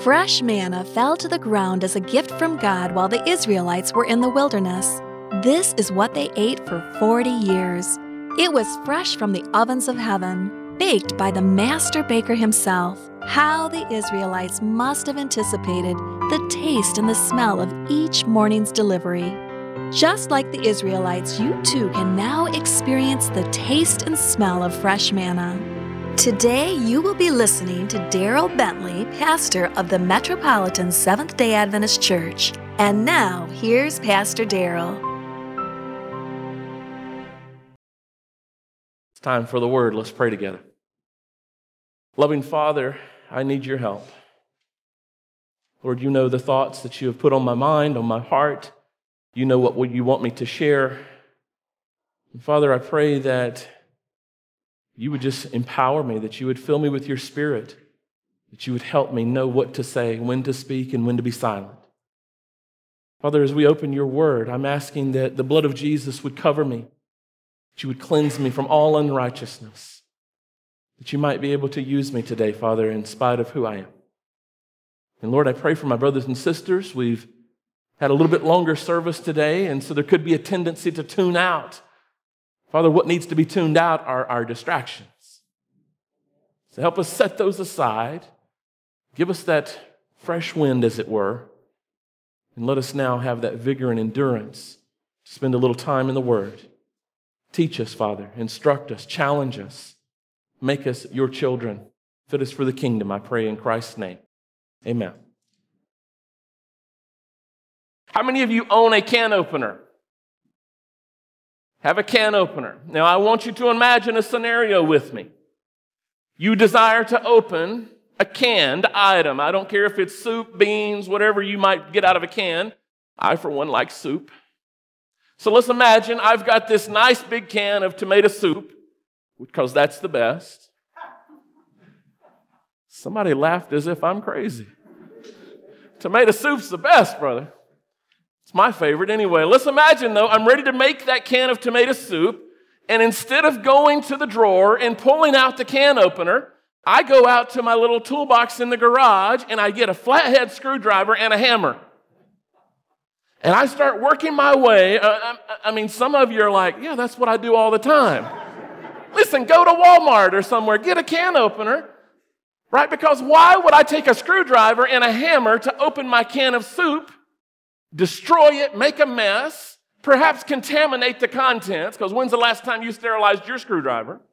Fresh manna fell to the ground as a gift from God while the Israelites were in the wilderness. This is what they ate for 40 years. It was fresh from the ovens of heaven, baked by the master baker himself. How the Israelites must have anticipated the taste and the smell of each morning's delivery. Just like the Israelites, you too can now experience the taste and smell of fresh manna. Today, you will be listening to Daryl Bentley, pastor of the Metropolitan Seventh-day Adventist Church. And now, here's Pastor Daryl. It's time for the Word. Let's pray together. Loving Father, I need your help. Lord, you know the thoughts that you have put on my mind, on my heart. You know what you want me to share. And Father, I pray that you would just empower me, that you would fill me with your Spirit, that you would help me know what to say, when to speak, and when to be silent. Father, as we open your word, I'm asking that the blood of Jesus would cover me, that you would cleanse me from all unrighteousness, that you might be able to use me today, Father, in spite of who I am. And Lord, I pray for my brothers and sisters. We've had a little bit longer service today, and so there could be a tendency to tune out. Father, what needs to be tuned out are our distractions. So help us set those aside. Give us that fresh wind, as it were, and let us now have that vigor and endurance to spend a little time in the Word. Teach us, Father. Instruct us. Challenge us. Make us your children. Fit us for the kingdom, I pray in Christ's name. Amen. How many of you own a can opener? Have a can opener. Now, I want you to imagine a scenario with me. You desire to open a canned item. I don't care if it's soup, beans, whatever you might get out of a can. I, for one, like soup. So let's imagine I've got this nice big can of tomato soup, because that's the best. Somebody laughed as if I'm crazy. Tomato soup's the best, brother. It's my favorite anyway. Let's imagine, though, I'm ready to make that can of tomato soup, and instead of going to the drawer and pulling out the can opener, I go out to my little toolbox in the garage, and I get a flathead screwdriver and a hammer. And I start working my way. Some of you are like, yeah, that's what I do all the time. Listen, go to Walmart or somewhere, get a can opener, right? Because why would I take a screwdriver and a hammer to open my can of soup, destroy it, make a mess, perhaps contaminate the contents, because when's the last time you sterilized your screwdriver?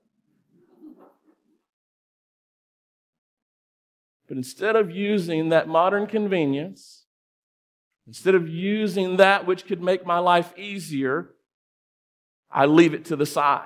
But instead of using that modern convenience, instead of using that which could make my life easier, I leave it to the side.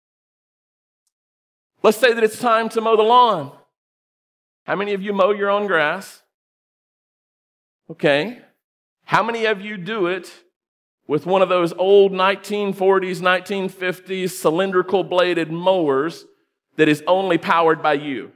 Let's say that it's time to mow the lawn. How many of you mow your own grass? Okay. How many of you do it with one of those old 1940s, 1950s cylindrical bladed mowers that is only powered by you?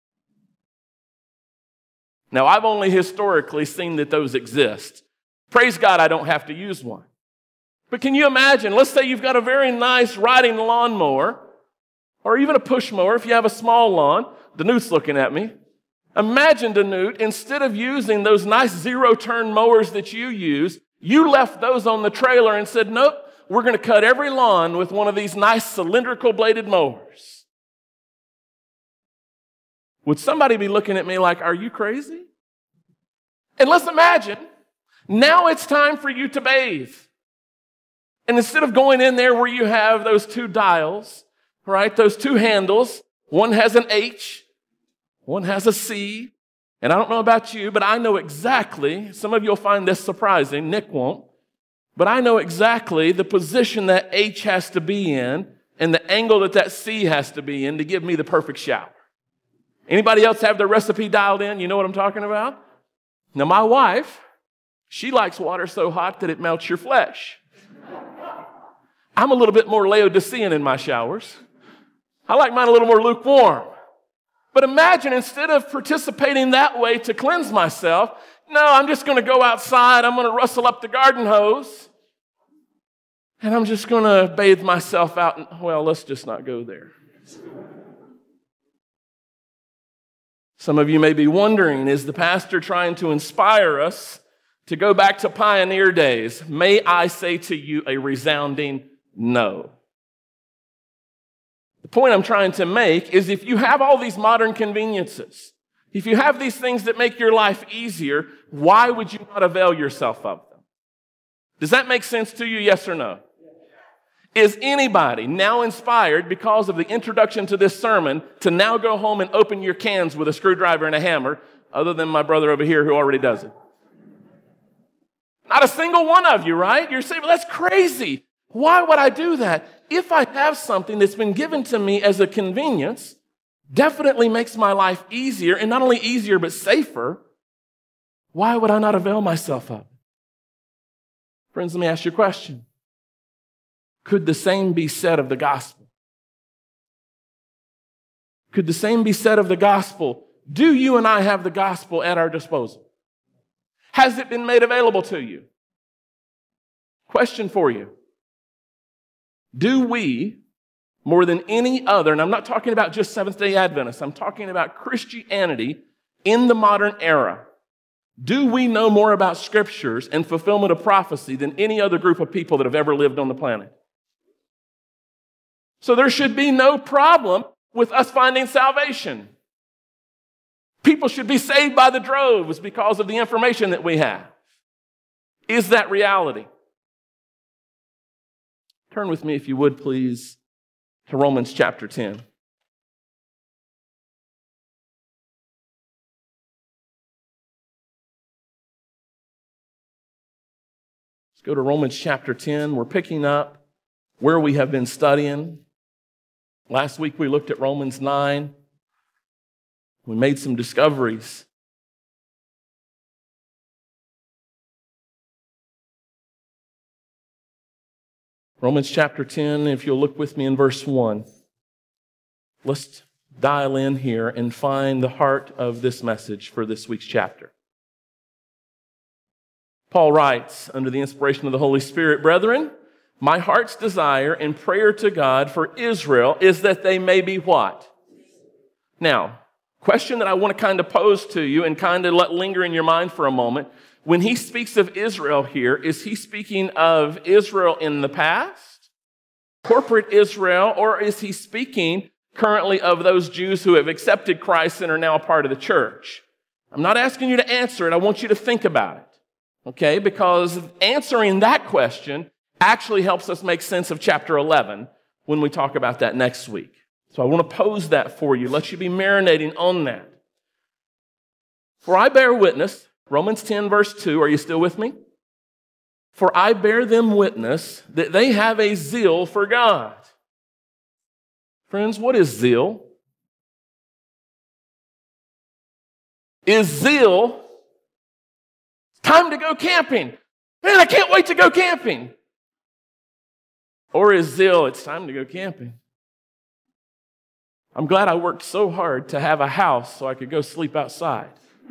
Now, I've only historically seen that those exist. Praise God, I don't have to use one. But can you imagine, let's say you've got a very nice riding lawnmower, or even a push mower if you have a small lawn. Danute's looking at me. Imagine, Danute, instead of using those nice zero-turn mowers that you use, you left those on the trailer and said, nope, we're going to cut every lawn with one of these nice cylindrical bladed mowers. Would somebody be looking at me like, are you crazy? And let's imagine, now it's time for you to bathe. And instead of going in there where you have those two dials, right, those two handles, one has an H, one has a C, and I don't know about you, but I know exactly, some of you will find this surprising, Nick won't, but I know exactly the position that H has to be in and the angle that C has to be in to give me the perfect shower. Anybody else have their recipe dialed in? You know what I'm talking about? Now, my wife, she likes water so hot that it melts your flesh. I'm a little bit more Laodicean in my showers. I like mine a little more lukewarm. But imagine, instead of participating that way to cleanse myself, no, I'm just going to go outside, I'm going to rustle up the garden hose, and I'm just going to bathe myself out. Well, let's just not go there. Some of you may be wondering, is the pastor trying to inspire us to go back to pioneer days? May I say to you a resounding no. The point I'm trying to make is if you have all these modern conveniences, if you have these things that make your life easier, why would you not avail yourself of them? Does that make sense to you, yes or no? Is anybody now inspired because of the introduction to this sermon to now go home and open your cans with a screwdriver and a hammer, other than my brother over here who already does it? Not a single one of you, right? You're saying, well, that's crazy. Why would I do that? If I have something that's been given to me as a convenience, definitely makes my life easier, and not only easier, but safer, why would I not avail myself of it? Friends, let me ask you a question. Could the same be said of the gospel? Could the same be said of the gospel? Do you and I have the gospel at our disposal? Has it been made available to you? Question for you. Do we, more than any other, and I'm not talking about just Seventh-day Adventists, I'm talking about Christianity in the modern era, do we know more about scriptures and fulfillment of prophecy than any other group of people that have ever lived on the planet? So there should be no problem with us finding salvation. People should be saved by the droves because of the information that we have. Is that reality? Turn with me, if you would, please, to Romans chapter 10. Let's go to Romans chapter 10. We're picking up where we have been studying. Last week we looked at Romans 9. We made some discoveries. Romans chapter 10, if you'll look with me in verse 1. Let's dial in here and find the heart of this message for this week's chapter. Paul writes, under the inspiration of the Holy Spirit, "Brethren, my heart's desire and prayer to God for Israel is that they may be" what? Now, question that I want to kind of pose to you and kind of let linger in your mind for a moment. When he speaks of Israel here, is he speaking of Israel in the past, corporate Israel, or is he speaking currently of those Jews who have accepted Christ and are now a part of the church? I'm not asking you to answer it. I want you to think about it, okay? Because answering that question actually helps us make sense of chapter 11 when we talk about that next week. So I want to pose that for you, let you be marinating on that. For I bear witness, Romans 10 verse 2, are you still with me? For I bear them witness that they have a zeal for God. Friends, what is zeal? Is zeal time to go camping? Man, I can't wait to go camping. Or is zeal, it's time to go camping? I'm glad I worked so hard to have a house so I could go sleep outside.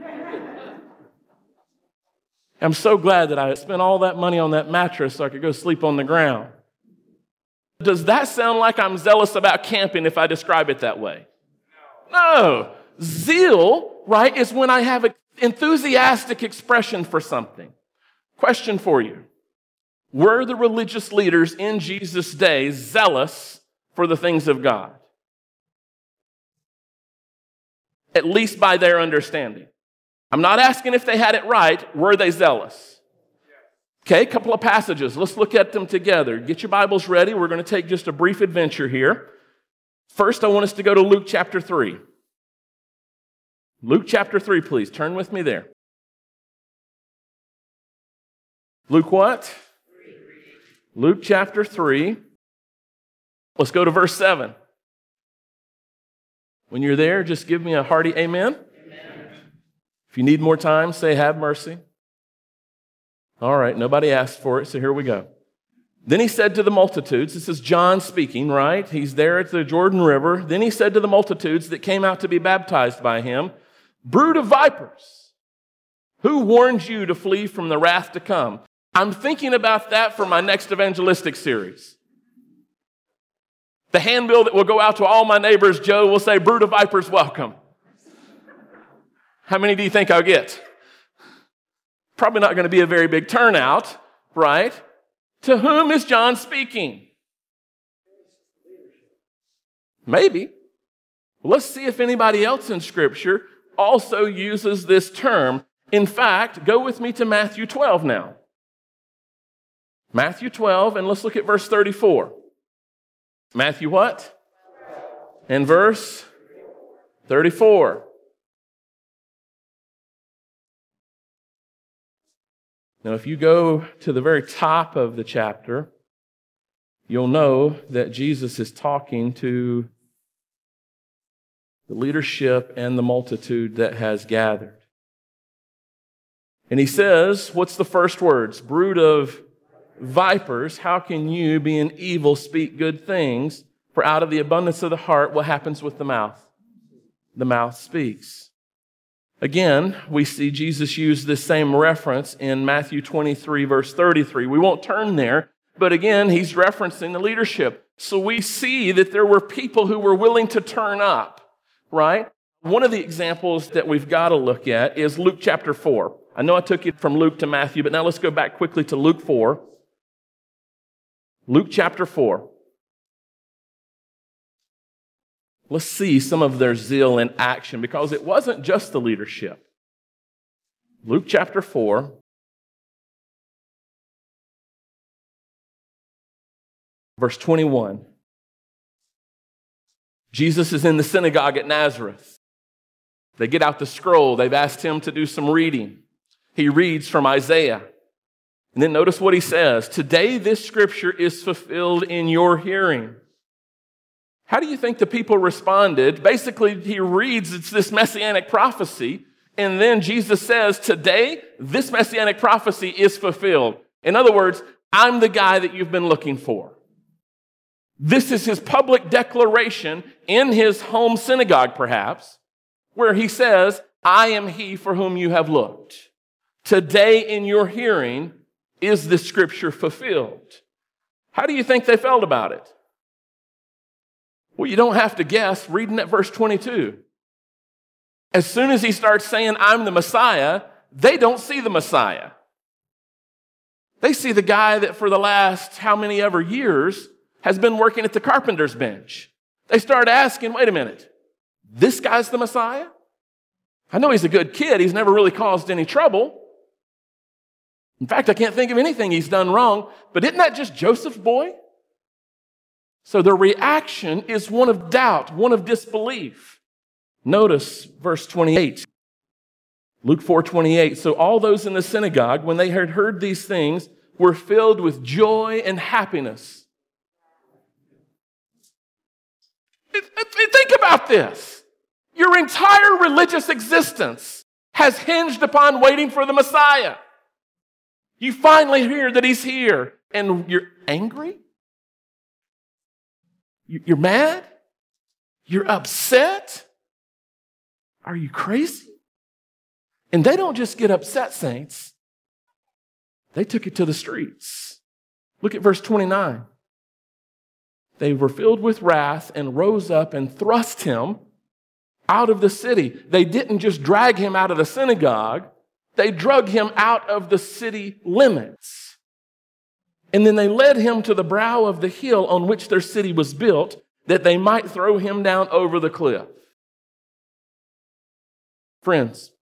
I'm so glad that I spent all that money on that mattress so I could go sleep on the ground. Does that sound like I'm zealous about camping if I describe it that way? No. Zeal, right, is when I have an enthusiastic expression for something. Question for you. Were the religious leaders in Jesus' day zealous for the things of God? At least by their understanding. I'm not asking if they had it right. Were they zealous? Okay, a couple of passages. Let's look at them together. Get your Bibles ready. We're going to take just a brief adventure here. First, I want us to go to Luke chapter 3. Luke chapter 3, please. Turn with me there. Luke what? Luke chapter 3. Let's go to verse 7. When you're there, just give me a hearty amen. If you need more time, say, "Have mercy." All right, nobody asked for it, so here we go. Then he said to the multitudes, this is John speaking, right? He's there at the Jordan River. Then he said to the multitudes that came out to be baptized by him, "Brood of vipers, who warned you to flee from the wrath to come?" I'm thinking about that for my next evangelistic series. The handbill that will go out to all my neighbors, Joe, will say, "Brood of vipers, welcome." How many do you think I'll get? Probably not going to be a very big turnout, right? To whom is John speaking? Maybe. Let's see if anybody else in Scripture also uses this term. In fact, go with me to Matthew 12 now. Matthew 12, and let's look at verse 34. Matthew what? And verse 34. Now, if you go to the very top of the chapter, you'll know that Jesus is talking to the leadership and the multitude that has gathered. And he says, what's the first words? Brood of vipers, how can you, being evil, speak good things? For out of the abundance of the heart, what happens with the mouth? The mouth speaks. Again, we see Jesus use this same reference in Matthew 23, verse 33. We won't turn there, but again, he's referencing the leadership. So we see that there were people who were willing to turn up, right? One of the examples that we've got to look at is Luke chapter 4. I know I took you from Luke to Matthew, but now let's go back quickly to Luke 4. Luke chapter 4. Let's see some of their zeal in action, because it wasn't just the leadership. Luke chapter 4. Verse 21. Jesus is in the synagogue at Nazareth. They get out the scroll. They've asked him to do some reading. He reads from Isaiah. And then notice what he says. Today this scripture is fulfilled in your hearing. How do you think the people responded? Basically, he reads, it's this messianic prophecy, and then Jesus says, today, this messianic prophecy is fulfilled. In other words, I'm the guy that you've been looking for. This is his public declaration in his home synagogue, perhaps, where he says, I am he for whom you have looked. Today in your hearing is this scripture fulfilled. How do you think they felt about it? Well, you don't have to guess, reading at verse 22. As soon as he starts saying, I'm the Messiah, they don't see the Messiah. They see the guy that for the last how many ever years has been working at the carpenter's bench. They start asking, wait a minute, this guy's the Messiah? I know he's a good kid. He's never really caused any trouble. In fact, I can't think of anything he's done wrong, but isn't that just Joseph's boy? So the reaction is one of doubt, one of disbelief. Notice verse 28. Luke 4:28. So all those in the synagogue, when they had heard these things, were filled with joy and happiness. Think about this. Your entire religious existence has hinged upon waiting for the Messiah. You finally hear that he's here, and you're angry? You're mad? You're upset? Are you crazy? And they don't just get upset, saints. They took it to the streets. Look at verse 29. They were filled with wrath and rose up and thrust him out of the city. They didn't just drag him out of the synagogue. They drug him out of the city limits. And then they led him to the brow of the hill on which their city was built, that they might throw him down over the cliff. Friends,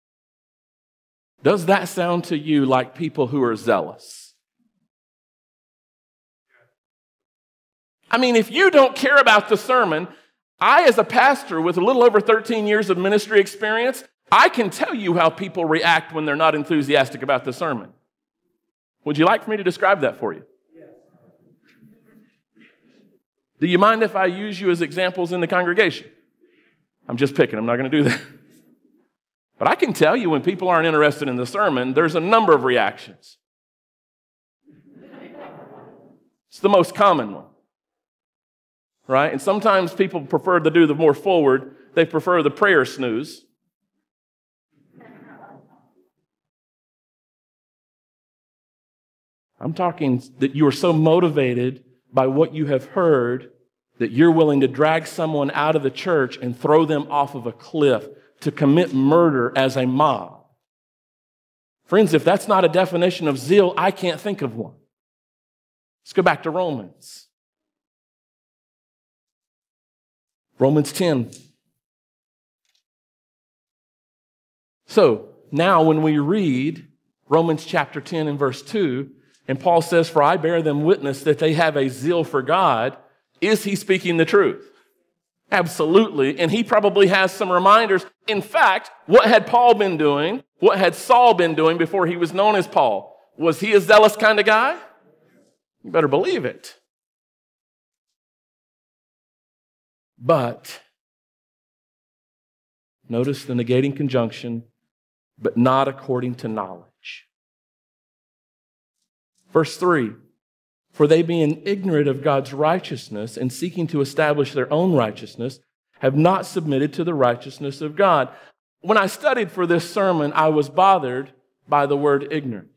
does that sound to you like people who are zealous? I mean, if you don't care about the sermon, I, as a pastor with a little over 13 years of ministry experience, I can tell you how people react when they're not enthusiastic about the sermon. Would you like for me to describe that for you? Yes. Do you mind if I use you as examples in the congregation? I'm just picking. I'm not going to do that. But I can tell you when people aren't interested in the sermon, there's a number of reactions. It's the most common one. Right? And sometimes people prefer to do the more forward. They prefer the prayer snooze. I'm talking that you are so motivated by what you have heard that you're willing to drag someone out of the church and throw them off of a cliff to commit murder as a mob. Friends, if that's not a definition of zeal, I can't think of one. Let's go back to Romans. Romans 10. So now when we read Romans chapter 10 and verse 2, and Paul says, "For I bear them witness that they have a zeal for God," is he speaking the truth? Absolutely. And he probably has some reminders. In fact, what had Paul been doing? What had Saul been doing before he was known as Paul? Was he a zealous kind of guy? You better believe it. But, notice the negating conjunction, but not according to knowledge. Verse 3, "For they being ignorant of God's righteousness and seeking to establish their own righteousness, have not submitted to the righteousness of God." When I studied for this sermon, I was bothered by the word ignorant.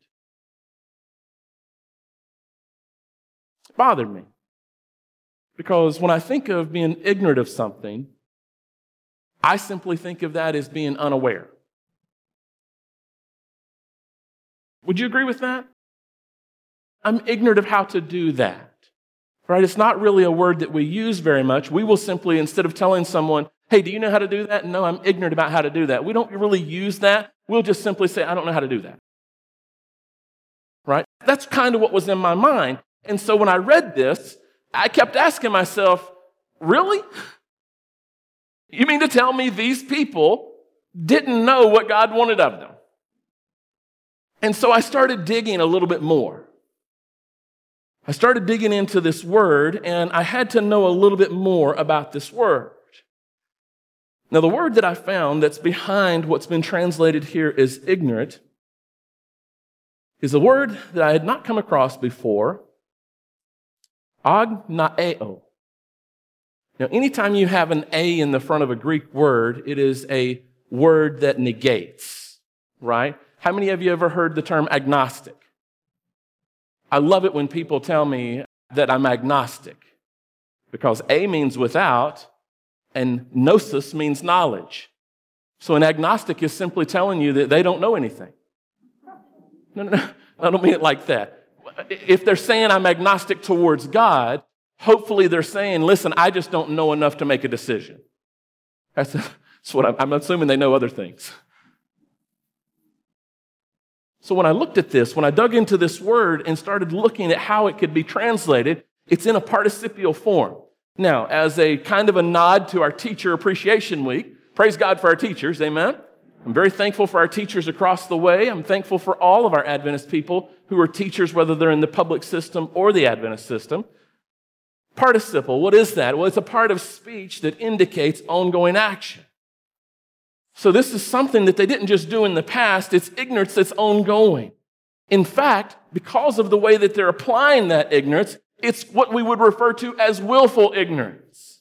It bothered me. Because when I think of being ignorant of something, I simply think of that as being unaware. Would you agree with that? I'm ignorant of how to do that. Right? It's not really a word that we use very much. We will simply, instead of telling someone, "Hey, do you know how to do that?" "No, I'm ignorant about how to do that." We don't really use that. We'll just simply say, "I don't know how to do that." Right? That's kind of what was in my mind. And so when I read this, I kept asking myself, really? You mean to tell me these people didn't know what God wanted of them? And so I started digging a little bit more. I started digging into this word, and I had to know a little bit more about this word. Now, the word that I found that's behind what's been translated here as ignorant is a word that I had not come across before, agnaeo. Now, anytime you have an A in the front of a Greek word, it is a word that negates, right? How many of you ever heard the term agnostic? I love it when people tell me that I'm agnostic, because A means without, and gnosis means knowledge. So an agnostic is simply telling you that they don't know anything. No, I don't mean it like that. If they're saying I'm agnostic towards God, hopefully they're saying, "Listen, I just don't know enough to make a decision." That's what I'm assuming they know other things. So when I looked at this, when I dug into this word and started looking at how it could be translated, it's in a participial form. Now, as a kind of a nod to our Teacher Appreciation Week, praise God for our teachers, amen? I'm very thankful for our teachers across the way. I'm thankful for all of our Adventist people who are teachers, whether they're in the public system or the Adventist system. Participle, what is that? Well, it's a part of speech that indicates ongoing action. So this is something that they didn't just do in the past. It's ignorance that's ongoing. In fact, because of the way that they're applying that ignorance, it's what we would refer to as willful ignorance.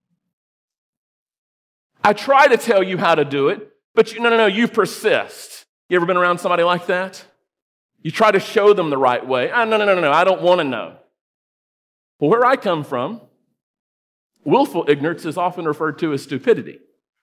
I try to tell you how to do it, but no, you persist. You ever been around somebody like that? You try to show them the right way. No, I don't want to know. Well, where I come from, willful ignorance is often referred to as stupidity.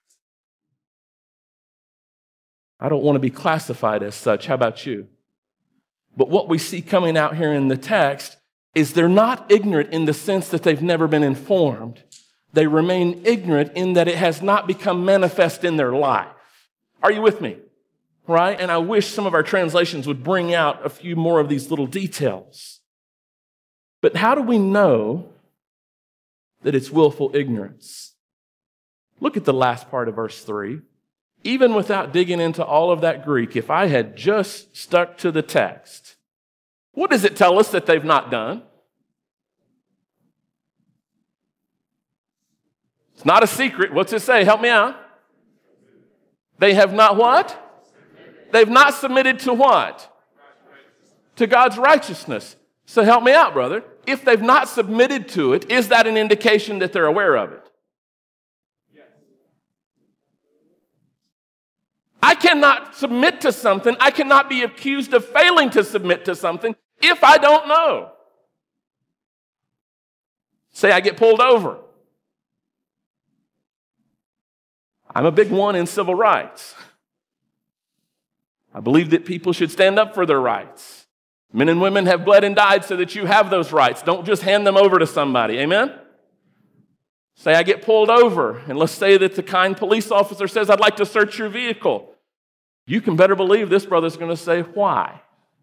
I don't want to be classified as such. How about you? But what we see coming out here in the text is they're not ignorant in the sense that they've never been informed. They remain ignorant in that it has not become manifest in their life. Are you with me? Right? And I wish some of our translations would bring out a few more of these little details. But how do we know that it's willful ignorance? Look at the last part of verse 3. Even without digging into all of that Greek, if I had just stuck to the text, what does it tell us that they've not done? It's not a secret. What's it say? Help me out. They have not what? They've not submitted to what? To God's righteousness. So help me out, brother. If they've not submitted to it, is that an indication that they're aware of it? I cannot submit to something. I cannot be accused of failing to submit to something if I don't know. Say I get pulled over. I'm a big one in civil rights. I believe that people should stand up for their rights. Men and women have bled and died so that you have those rights. Don't just hand them over to somebody. Amen? Say I get pulled over, and let's say that the kind police officer says, I'd like to search your vehicle. You can better believe this brother's going to say, why?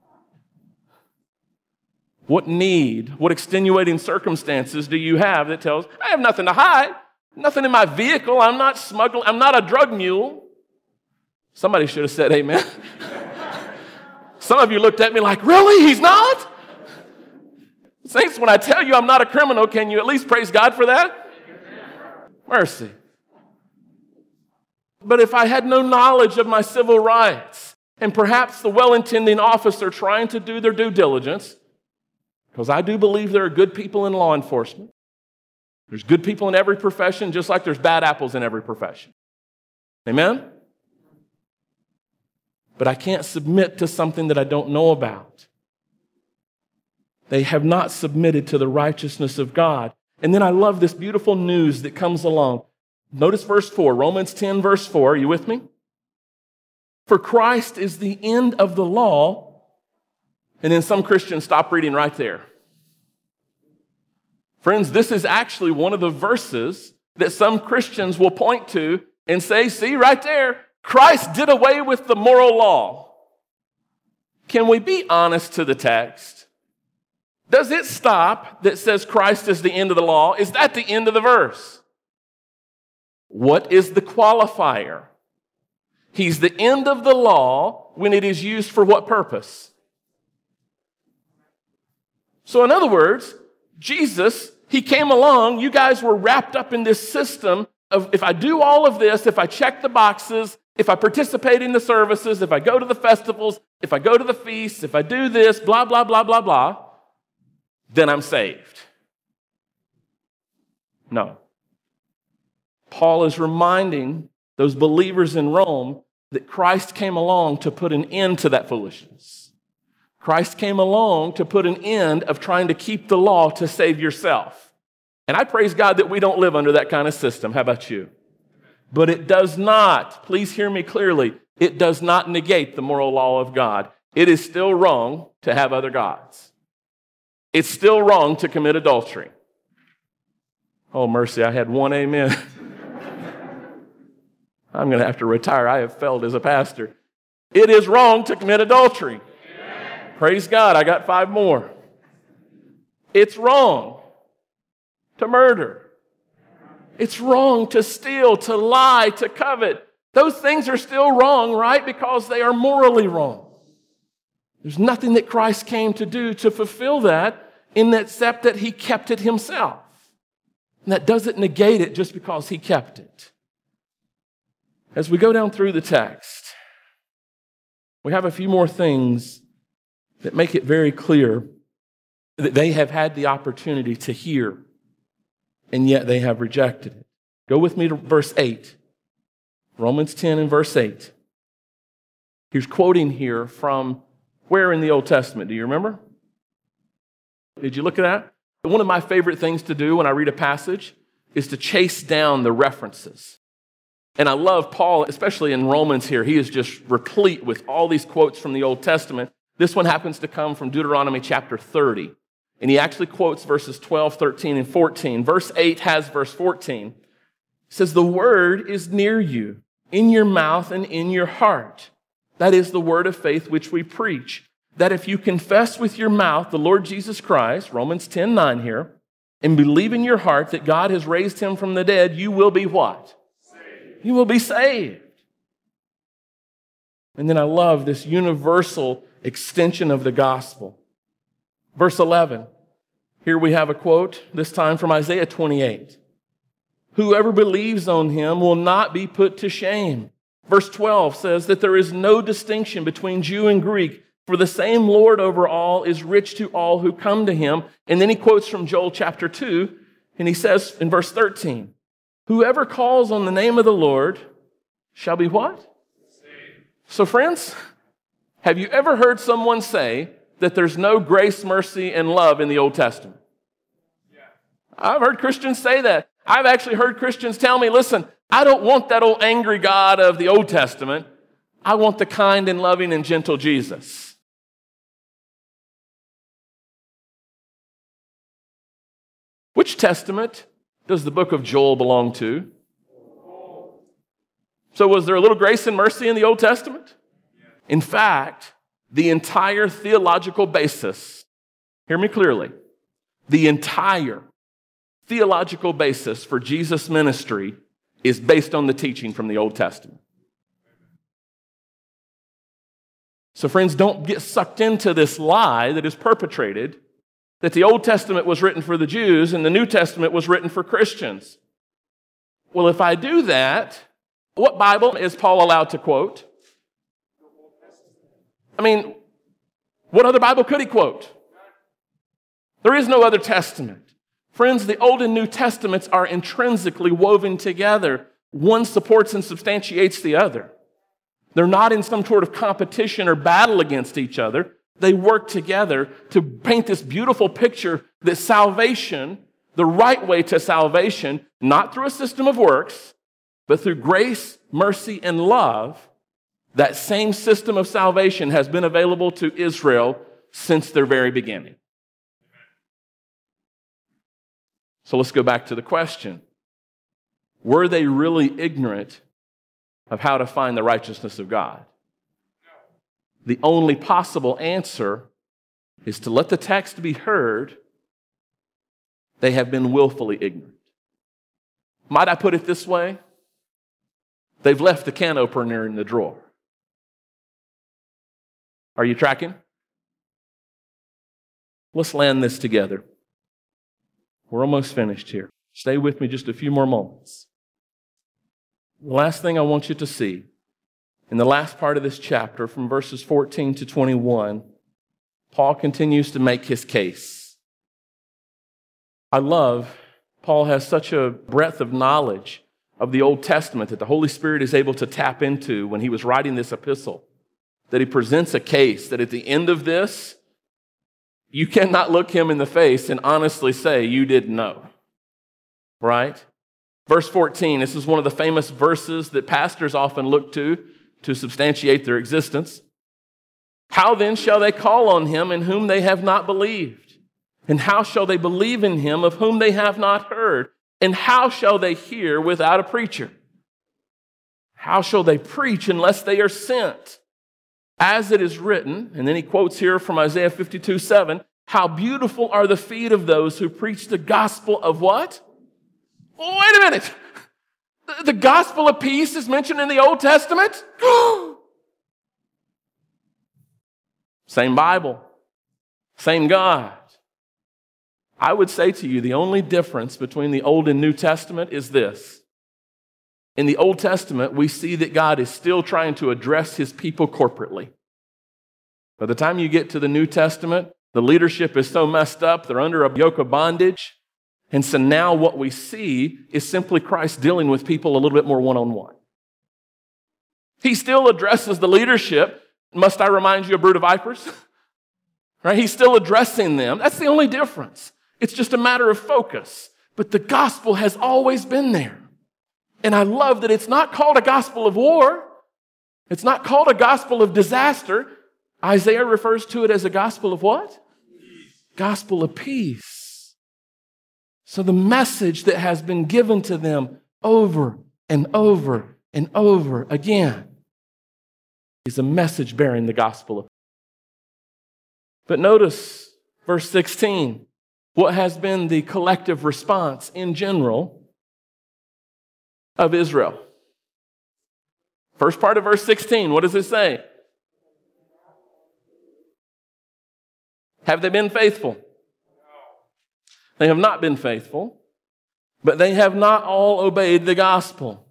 What need, what extenuating circumstances do you have that tells, I have nothing to hide, nothing in my vehicle, I'm not smuggling, I'm not a drug mule. Somebody should have said amen. Some of you looked at me like, really? He's not? Saints, when I tell you I'm not a criminal, can you at least praise God for that? Mercy. But if I had no knowledge of my civil rights, and perhaps the well-intending officer trying to do their due diligence, because I do believe there are good people in law enforcement. There's good people in every profession, just like there's bad apples in every profession. Amen? But I can't submit to something that I don't know about. They have not submitted to the righteousness of God. And then I love this beautiful news that comes along. Notice verse 4, Romans 10, verse 4. Are you with me? For Christ is the end of the law. And then some Christians stop reading right there. Friends, this is actually one of the verses that some Christians will point to and say, see right there, Christ did away with the moral law. Can we be honest to the text? Does it stop that says Christ is the end of the law? Is that the end of the verse? What is the qualifier? He's the end of the law when it is used for what purpose? So in other words, Jesus, he came along, you guys were wrapped up in this system of if I do all of this, if I check the boxes, if I participate in the services, if I go to the festivals, if I go to the feasts, if I do this, blah, blah, blah, blah, blah, then I'm saved. No. Paul is reminding those believers in Rome that Christ came along to put an end to that foolishness. Christ came along to put an end of trying to keep the law to save yourself. And I praise God that we don't live under that kind of system. How about you? But it does not, please hear me clearly, it does not negate the moral law of God. It is still wrong to have other gods. It's still wrong to commit adultery. Oh, mercy, I had one amen. I'm going to have to retire. I have failed as a pastor. It is wrong to commit adultery. Amen. Praise God, I got 5 more. It's wrong to murder. It's wrong to steal, to lie, to covet. Those things are still wrong, right? Because they are morally wrong. There's nothing that Christ came to do to fulfill that, except that he kept it himself. And that doesn't negate it just because he kept it. As we go down through the text, we have a few more things that make it very clear that they have had the opportunity to hear, and yet they have rejected it. Go with me to verse 8. Romans 10 and verse 8. He's quoting here from where in the Old Testament? Do you remember? Did you look at that? One of my favorite things to do when I read a passage is to chase down the references. And I love Paul, especially in Romans here. He is just replete with all these quotes from the Old Testament. This one happens to come from Deuteronomy chapter 30. And he actually quotes verses 12, 13, and 14. Verse 8 has verse 14. It says, the word is near you, in your mouth and in your heart. That is the word of faith which we preach. That if you confess with your mouth the Lord Jesus Christ, Romans 10:9 here, and believe in your heart that God has raised him from the dead, you will be what? You will be saved. And then I love this universal extension of the gospel. Verse 11. Here we have a quote, this time from Isaiah 28. Whoever believes on him will not be put to shame. Verse 12 says that there is no distinction between Jew and Greek, for the same Lord over all is rich to all who come to him. And then he quotes from Joel chapter 2, and he says in verse 13, whoever calls on the name of the Lord shall be what? Saved. So friends, have you ever heard someone say that there's no grace, mercy, and love in the Old Testament? Yeah. I've heard Christians say that. I've actually heard Christians tell me, listen, I don't want that old angry God of the Old Testament. I want the kind and loving and gentle Jesus. Which testament does the book of Joel belong to? So was there a little grace and mercy in the Old Testament? In fact, the entire theological basis, hear me clearly, the entire theological basis for Jesus' ministry is based on the teaching from the Old Testament. So friends, don't get sucked into this lie that is perpetrated that the Old Testament was written for the Jews and the New Testament was written for Christians. Well, if I do that, what Bible is Paul allowed to quote? I mean, what other Bible could he quote? There is no other testament. Friends, the Old and New Testaments are intrinsically woven together. One supports and substantiates the other. They're not in some sort of competition or battle against each other. They work together to paint this beautiful picture that salvation, the right way to salvation, not through a system of works, but through grace, mercy, and love, that same system of salvation has been available to Israel since their very beginning. So let's go back to the question. Were they really ignorant of how to find the righteousness of God? The only possible answer is to let the text be heard. They have been willfully ignorant. Might I put it this way? They've left the can opener in the drawer. Are you tracking? Let's land this together. We're almost finished here. Stay with me just a few more moments. The last thing I want you to see, in the last part of this chapter, from verses 14 to 21, Paul continues to make his case. I love, Paul has such a breadth of knowledge of the Old Testament that the Holy Spirit is able to tap into when he was writing this epistle, that he presents a case that at the end of this, you cannot look him in the face and honestly say you didn't know, right? Verse 14, this is one of the famous verses that pastors often look to substantiate their existence. How then shall they call on him in whom they have not believed? And how shall they believe in him of whom they have not heard? And how shall they hear without a preacher? How shall they preach unless they are sent? As it is written, and then he quotes here from Isaiah 52:7, how beautiful are the feet of those who preach the gospel of what? Oh, wait a minute. The gospel of peace is mentioned in the Old Testament? Same Bible, same God. I would say to you, the only difference between the Old and New Testament is this. In the Old Testament, we see that God is still trying to address his people corporately. By the time you get to the New Testament, the leadership is so messed up, they're under a yoke of bondage. And so now what we see is simply Christ dealing with people a little bit more one-on-one. He still addresses the leadership. Must I remind you of brood of vipers? Right? He's still addressing them. That's the only difference. It's just a matter of focus. But the gospel has always been there. And I love that it's not called a gospel of war. It's not called a gospel of disaster. Isaiah refers to it as a gospel of what? Peace. Gospel of peace. So the message that has been given to them over and over and over again is a message bearing the gospel of peace. But notice verse 16, what has been the collective response in general of Israel. First part of verse 16, what does it say? Have they been faithful? They have not been faithful, but they have not all obeyed the gospel.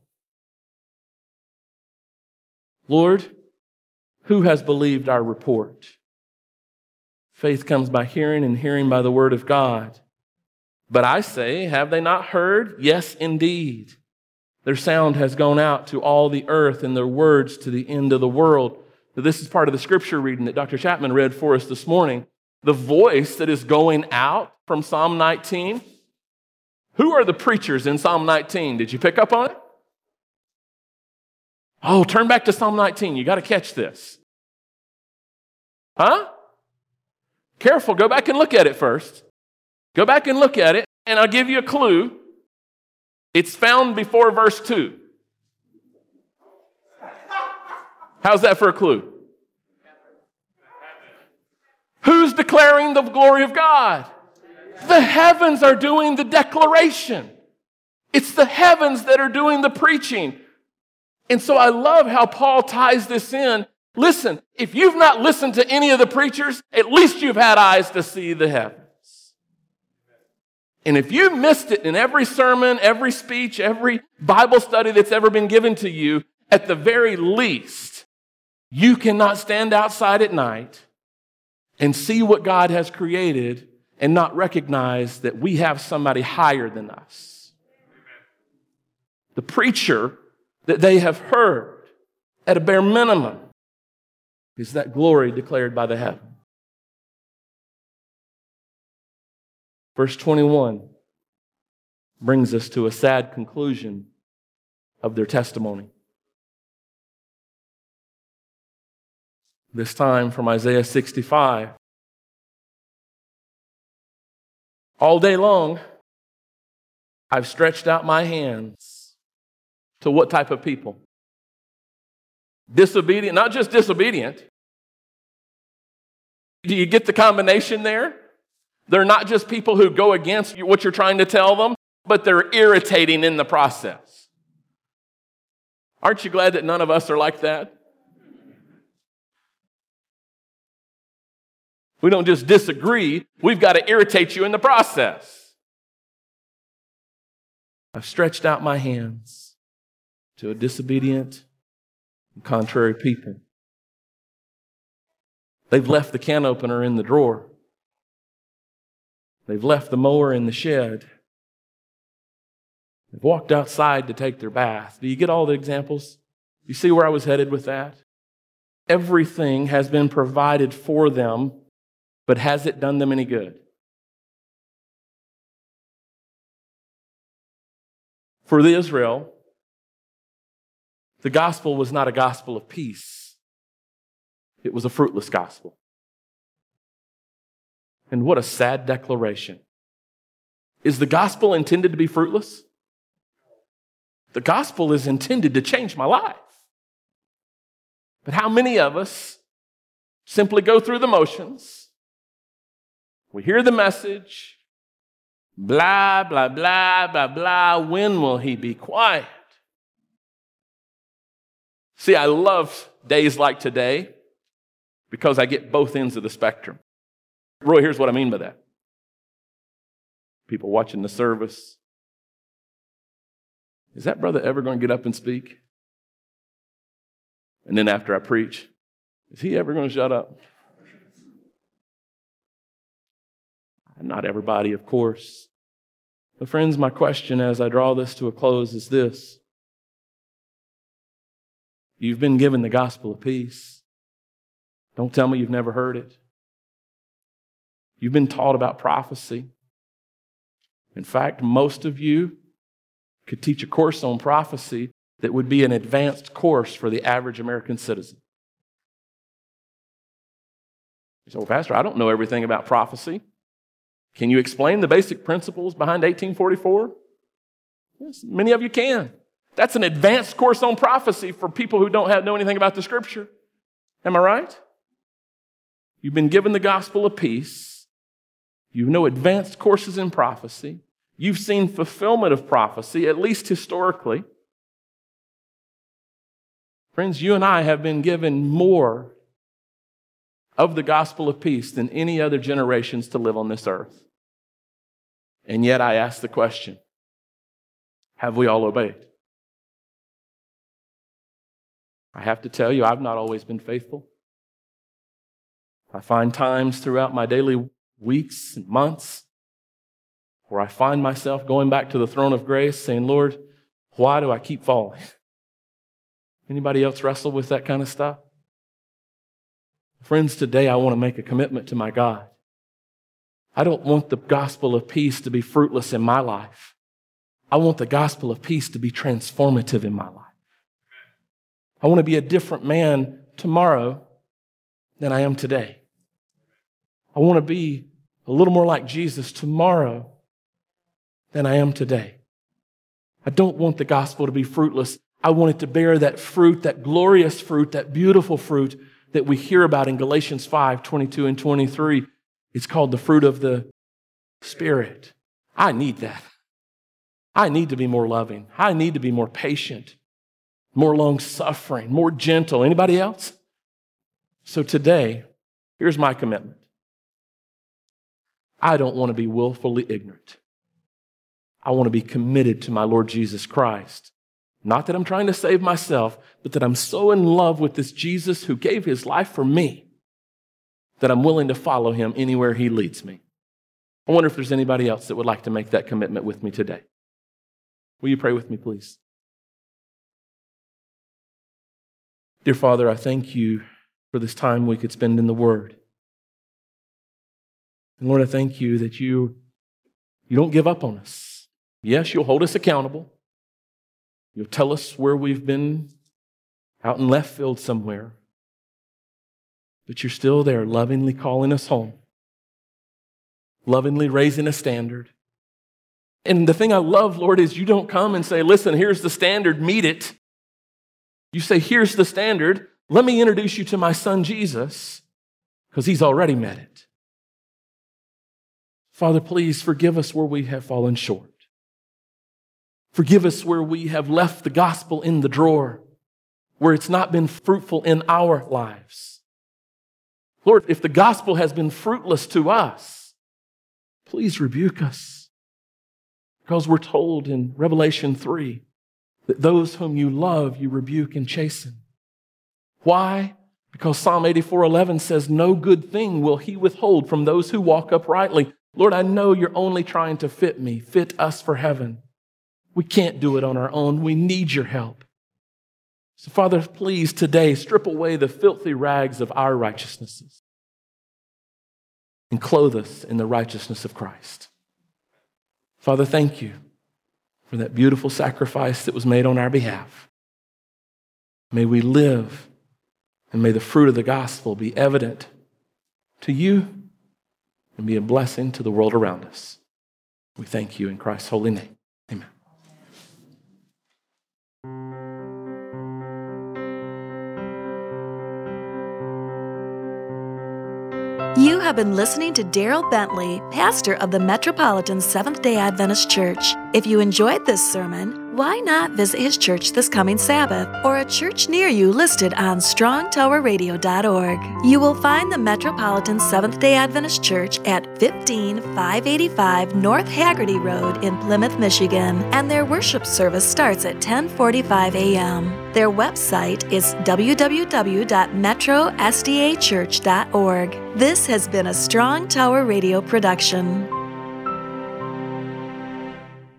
Lord, who has believed our report? Faith comes by hearing, and hearing by the word of God. But I say, have they not heard? Yes, indeed. Their sound has gone out to all the earth, and their words to the end of the world. Now, this is part of the scripture reading that Dr. Chapman read for us this morning. The voice that is going out from Psalm 19. Who are the preachers in Psalm 19? Did you pick up on it? Oh, turn back to Psalm 19. You got to catch this. Huh? Careful. Go back and look at it first. Go back and look at it, and I'll give you a clue. It's found before verse 2. How's that for a clue? Who's declaring the glory of God? The heavens are doing the declaration. It's the heavens that are doing the preaching. And so I love how Paul ties this in. Listen, if you've not listened to any of the preachers, at least you've had eyes to see the heavens. And if you missed it in every sermon, every speech, every Bible study that's ever been given to you, at the very least, you cannot stand outside at night and see what God has created and not recognize that we have somebody higher than us. The preacher that they have heard, at a bare minimum, is that glory declared by the heaven. Verse 21 brings us to a sad conclusion of their testimony. This time from Isaiah 65. All day long, I've stretched out my hands to what type of people? Disobedient, not just disobedient. Do you get the combination there? They're not just people who go against what you're trying to tell them, but they're irritating in the process. Aren't you glad that none of us are like that? We don't just disagree, we've got to irritate you in the process. I've stretched out my hands to a disobedient and contrary people. They've left the can opener in the drawer. They've left the mower in the shed. They've walked outside to take their bath. Do you get all the examples? You see where I was headed with that? Everything has been provided for them, but has it done them any good? For Israel, the gospel was not a gospel of peace. It was a fruitless gospel. And what a sad declaration. Is the gospel intended to be fruitless? The gospel is intended to change my life. But how many of us simply go through the motions? We hear the message, blah, blah, blah, blah, blah. When will he be quiet? See, I love days like today because I get both ends of the spectrum. Roy, here's what I mean by that. People watching the service. Is that brother ever going to get up and speak? And then after I preach, is he ever going to shut up? Not everybody, of course. But friends, my question as I draw this to a close is this. You've been given the gospel of peace. Don't tell me you've never heard it. You've been taught about prophecy. In fact, most of you could teach a course on prophecy that would be an advanced course for the average American citizen. You say, well, Pastor, I don't know everything about prophecy. Can you explain the basic principles behind 1844? Yes, many of you can. That's an advanced course on prophecy for people who don't know anything about the Scripture. Am I right? You've been given the gospel of peace. You know advanced courses in prophecy. You've seen fulfillment of prophecy, at least historically. Friends, you and I have been given more of the gospel of peace than any other generations to live on this earth. And yet I ask the question, have we all obeyed? I have to tell you, I've not always been faithful. I find times throughout my daily weeks and months where I find myself going back to the throne of grace saying, Lord, why do I keep falling? Anybody else wrestle with that kind of stuff? Friends, today I want to make a commitment to my God. I don't want the gospel of peace to be fruitless in my life. I want the gospel of peace to be transformative in my life. I want to be a different man tomorrow than I am today. I want to be a little more like Jesus tomorrow than I am today. I don't want the gospel to be fruitless. I want it to bear that fruit, that glorious fruit, that beautiful fruit that we hear about in Galatians 5:22 and 23. It's called the fruit of the Spirit. I need that. I need to be more loving. I need to be more patient, more long-suffering, more gentle. Anybody else? So today, here's my commitment. I don't want to be willfully ignorant. I want to be committed to my Lord Jesus Christ. Not that I'm trying to save myself, but that I'm so in love with this Jesus who gave his life for me that I'm willing to follow him anywhere he leads me. I wonder if there's anybody else that would like to make that commitment with me today. Will you pray with me, please? Dear Father, I thank you for this time we could spend in the Word. And Lord, I thank you that you don't give up on us. Yes, you'll hold us accountable. You'll tell us where we've been out in left field somewhere. But you're still there, lovingly calling us home, lovingly raising a standard. And the thing I love, Lord, is you don't come and say, listen, here's the standard, meet it. You say, here's the standard. Let me introduce you to my son, Jesus, because he's already met it. Father, please forgive us where we have fallen short. Forgive us where we have left the gospel in the drawer, where it's not been fruitful in our lives. Lord, if the gospel has been fruitless to us, please rebuke us. Because we're told in Revelation 3 that those whom you love, you rebuke and chasten. Why? Because Psalm 84:11 says, no good thing will he withhold from those who walk uprightly. Lord, I know you're only trying to fit us for heaven. We can't do it on our own. We need your help. So, Father, please today strip away the filthy rags of our righteousnesses and clothe us in the righteousness of Christ. Father, thank you for that beautiful sacrifice that was made on our behalf. May we live, and may the fruit of the gospel be evident to you and be a blessing to the world around us. We thank you in Christ's holy name. Amen. You have been listening to Daryl Bentley, pastor of the Metropolitan Seventh-day Adventist Church. If you enjoyed this sermon, why not visit his church this coming Sabbath or a church near you listed on strongtowerradio.org. You will find the Metropolitan Seventh-day Adventist Church at 15585 North Haggerty Road in Plymouth, Michigan, and their worship service starts at 10:45 a.m. Their website is www.metrosdachurch.org. This has been a Strong Tower Radio production.